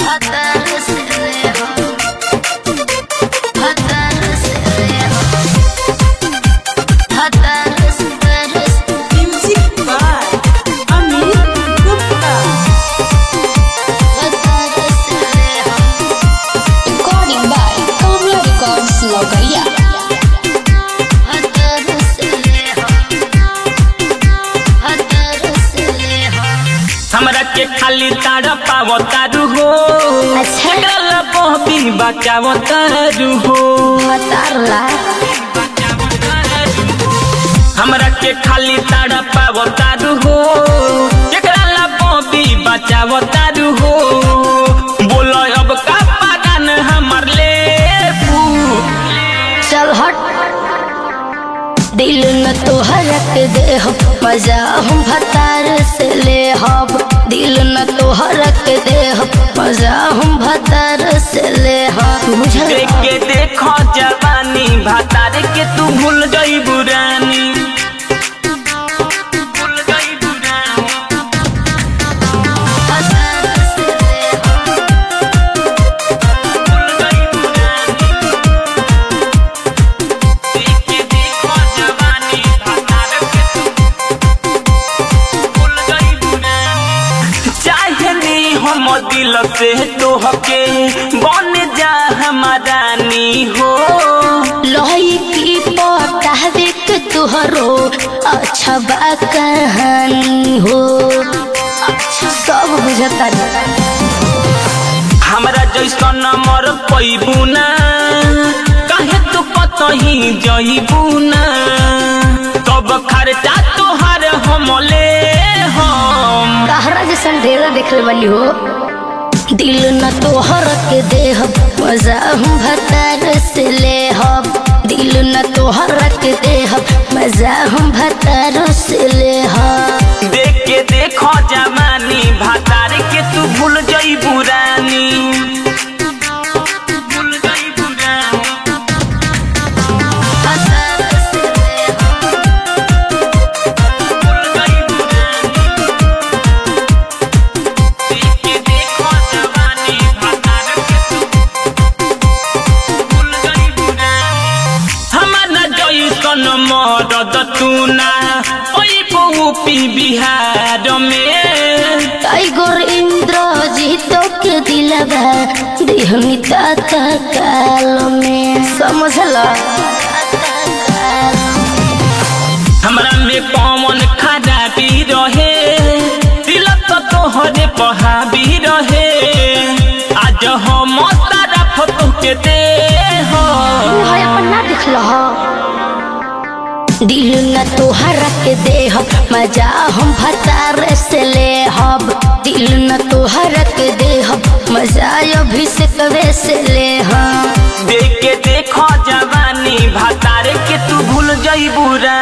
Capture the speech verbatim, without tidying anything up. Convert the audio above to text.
हमरा के खाली तारा पावो तारू हो अच्छा गला बहबी बचावो तारू हो तारला हमरा के खाली तारा पावो तारू हो गला बहबी बचावो तारू हो बोलो अब का पागन हमर ले चल हट दिल न तोहर के दे हो मजा हम भतार से ले हब दिल न तोहर के दे हो मजा हम भतार से ले हब देख के देखो जवानी भतार के तू भूल गई बुरानी भूल गई बुरानी भूल गई बुरानी देख के देखो जवानी भतार के तू भूल गई बुरानी चाहे नी हम दिल से तोहके बन जा हमारानी हो लोही की पता देख तुहरो अच्छा बा कहानी हो अच्छा सब बुझता हमरा जैसा नंबर पैबू ना कहे तू कतही जइबू ना तब खर्चा तोहार हम ले हम कहरा जैसन ढेर देखले बनी हो दिल न तोहर के देह मजा हम भतार से ले हब दिल न तोहर के देह मजा हम भतार से ले हब देख के देखो जवानी भतार के तू भूल जई बुरानी भूल गई बुरानी भूल गई बुरानी देख के देखो जवानी भतार के तू भूल गई बुरानी हमारा जैसन मरद तू ना ओई पी बिहार में टाइगर इंद्रजीत के दिलवा देहनी ताता काल में समझला हमरा में कौन खराबी रहे दिल तो तोहरे पहाबी रहे आज हम तारा फोटो के दे हो है अपन ना दिखला दिल न तोहर के दे हब मजा हम भतार से ले हब दिल न तोहर के दे हब मजा अभिषेक वे से ले हम देख के देखो जवानी भतार के तू भूल जई बुरा